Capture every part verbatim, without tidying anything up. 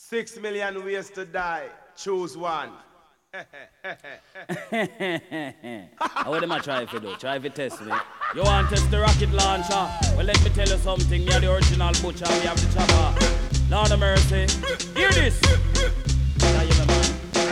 Six million ways to die. Choose one. What am I trying to do? Try to test me. You want to test the rocket launcher? Well, let me tell you something. Me are the original butcher. We have the chopper. Lord of mercy. Hear this. Now you man.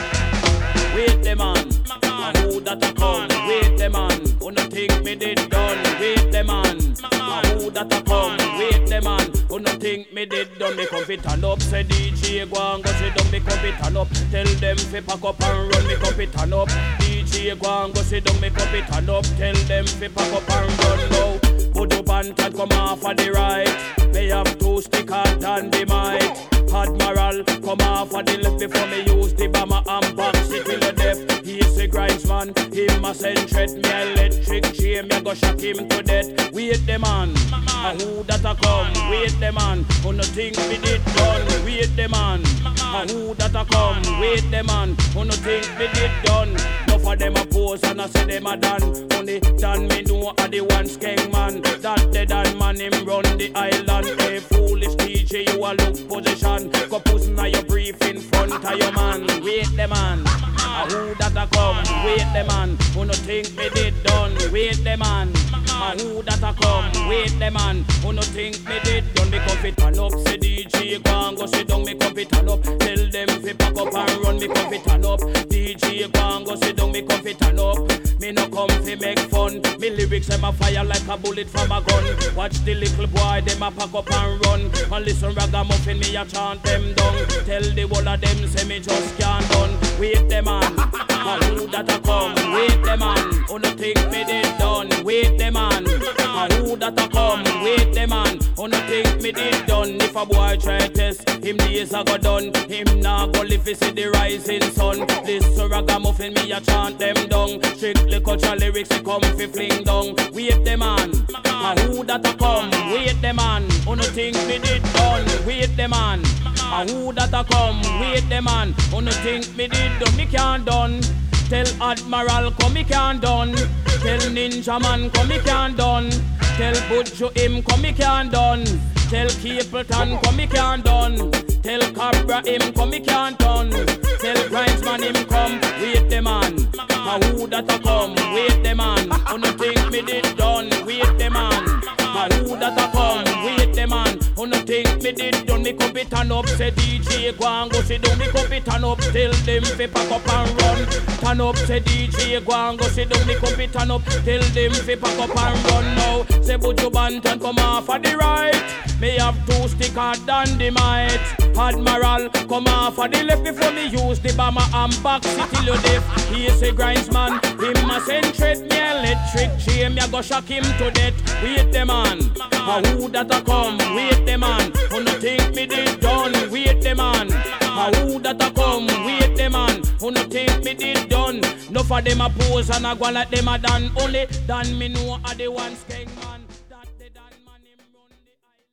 Wait the man. And who that a come? Wait the man. Who no think me did done? Wait the man. And who that a come? Wait the man. Who no think me did done? Me come fit and up. Say D J go and go sit down. Me come fit and up. Tell them fi pack up and run. Me come fit and up. D J go and go sit down. Me come fit and up. Tell them fi pack up and run now. Put up and come off of the right. They have two stickers and the mic. Admiral, come off of the left before me use the bomber and box it till the death. He's a grindsman, him a send threat. Me electric chain, me go shock him to death. Wait the man, and who that a come? Wait the man, who no think me did done? Wait the man, and who that a come? Wait the man, who no think me did done? No for them a pose and I say them a done. Only done me know a the one skeng man. That the done man him run the island. Hey foolish D J, you a look position. Go pussy now your brief in front of your man. Wait the man, and who that a come? Wait the man, who no think me did done? Wait the man, and who that a come? Wait the man, who no think me did done? Me come fit and up, say D J go and go sit down. Me come fit and up, tell them fi pack up and run. Me come fit and up, D J go and go sit down. Me come fit and up, me no come fi make fun. Me lyrics them a fire like a bullet from a gun. Watch the little boy them a pack up and run. And listen ragamuffin me a chant them down. Tell the whole of them say me just can't done. Wait the man, and who that a come? Wait the man, who no think me did done? Wait the man, and who that a come? Wait the man, who no think me did done? If a boy try test, him days a go done. Him nah go live fi see the rising sun. This ragamuffin me a chant them down. Strictly culture lyrics he come fi fling down. Wait the man, and who that a come? Wait the man, who no think me did done? Wait the man, and who that a come? Wait the man, who no think me did done? Me can't done. Tell Admiral come me can't done. Tell Ninja Man come me can't done. Tell Buju him come me can't done. Tell Capleton come me can't done. Tell Cabra him come me can't done. Tell Grindsman him come. Wait the man, and who that a come? Wait the man, who no think me did done? Wait the man, and who that a come? Wait the man, who no think me did done? Me come fit and up, say D J go and go sit down. Me come fit and up, tell them fi pack up and run. Turn up, say D J go and go sit down. Me come fit and up, tell them fi pack up and run now. Say Buju Banton come off of the right. Me have two stickers and the might. Admiral come off of the left before me use the bomber and box it till you deaf. He is a grindsman, him a send threat. Me electric chain, me a go shock him to death. Wait the man, and who that a come? Wait the man, who no think me did done? Wait the man, and who that a come? Wait the man, who no think me did done? No for them a pose and a go like them a done. Only done me know a the one scared.